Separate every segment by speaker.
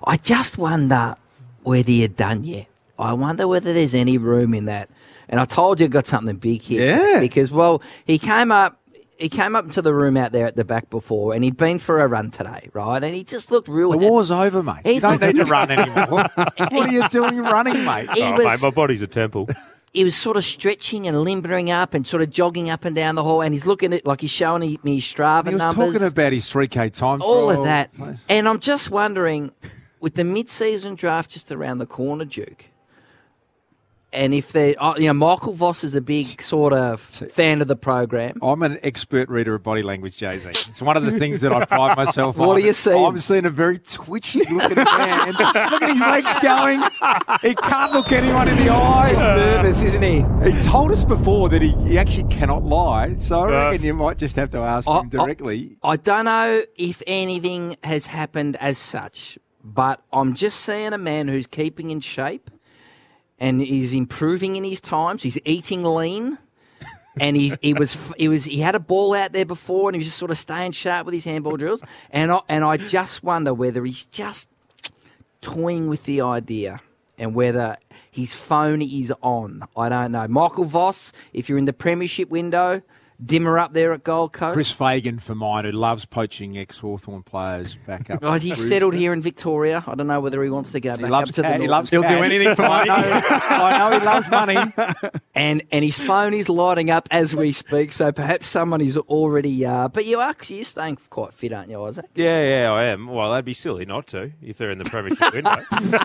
Speaker 1: I just wonder whether you're done yet. I wonder whether there's any room in that. And I told you I got something big here.
Speaker 2: Yeah.
Speaker 1: Because, well, he came up into the room out there at the back before, and he'd been for a run today, right? And he just looked real.
Speaker 2: The war's over, mate. You don't need to run anymore. What are you doing running, mate?
Speaker 3: Mate, my body's a temple.
Speaker 1: He was sort of stretching and limbering up and sort of jogging up and down the hall, and he's looking at, like, he's showing me his Strava
Speaker 2: He was
Speaker 1: numbers.
Speaker 2: talking about his 3K time.
Speaker 1: all
Speaker 2: trial.
Speaker 1: of that. And I'm just wondering, with the mid-season draft just around the corner, Duke, and if they, Michael Voss is a big sort of fan of the program.
Speaker 2: I'm an expert reader of body language, Jay-Z. It's one of the things that I pride myself on.
Speaker 1: What are you seeing?
Speaker 2: I'm seeing a very twitchy-looking man. Look at his legs going. He can't look anyone in the eye.
Speaker 1: He's nervous, isn't he?
Speaker 2: He told us before that he actually cannot lie, so I reckon you might just have to ask him directly.
Speaker 1: I don't know if anything has happened as such, but I'm just seeing a man who's keeping in shape and is improving in his times. He's eating lean, and he had a ball out there before, and he was just sort of staying sharp with his handball drills. And I just wonder whether he's just toying with the idea and whether his phone is on. I don't know. Michael Voss, if you're in the premiership window, dimmer up there at Gold Coast.
Speaker 2: Chris Fagan for mine, who loves poaching ex-Hawthorn players back up.
Speaker 1: Oh, he's settled here in Victoria. I don't know whether he wants to go back up to the north.
Speaker 2: He loves
Speaker 4: He'll do anything for money.
Speaker 2: I know he loves money.
Speaker 1: And his phone is lighting up as we speak, so perhaps someone is already... but you're staying quite fit, aren't you, Isaac?
Speaker 3: Yeah, I am. Well, that'd be silly not to if they're in the premiership window.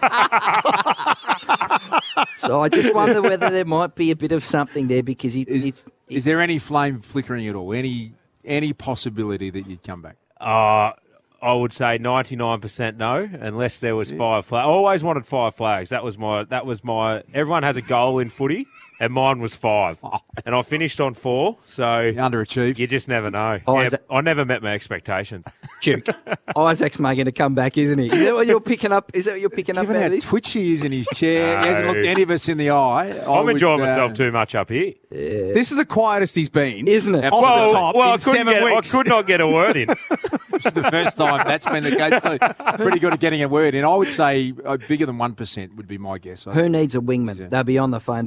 Speaker 1: So I just wonder whether there might be a bit of something there because
Speaker 2: Is there any flame flickering at all? Any possibility that you'd come back?
Speaker 3: I would say 99% no, unless there was 5 flags. I always wanted 5 flags. That was my. Everyone has a goal in footy, and mine was 5, and I finished on 4. So
Speaker 2: You underachieved.
Speaker 3: you just never know.
Speaker 1: Isaac-
Speaker 3: I never met my expectations.
Speaker 1: Duke. Isaac's making to come back, isn't he? Is that what you're picking up?
Speaker 2: Given
Speaker 1: out
Speaker 2: how
Speaker 1: of this?
Speaker 2: twitchy he is in his chair, he hasn't
Speaker 3: No.
Speaker 2: looked any of us in the eye.
Speaker 3: I'm enjoying myself too much up here.
Speaker 4: This is the quietest he's been.
Speaker 1: Isn't it?
Speaker 4: Off the top
Speaker 3: I
Speaker 4: in 7 weeks.
Speaker 3: I could not get a word in.
Speaker 2: This is the first time that's been the case. So pretty good at getting a word in. I would say bigger than 1% would be my guess.
Speaker 1: Who needs a wingman? They'll be on the phone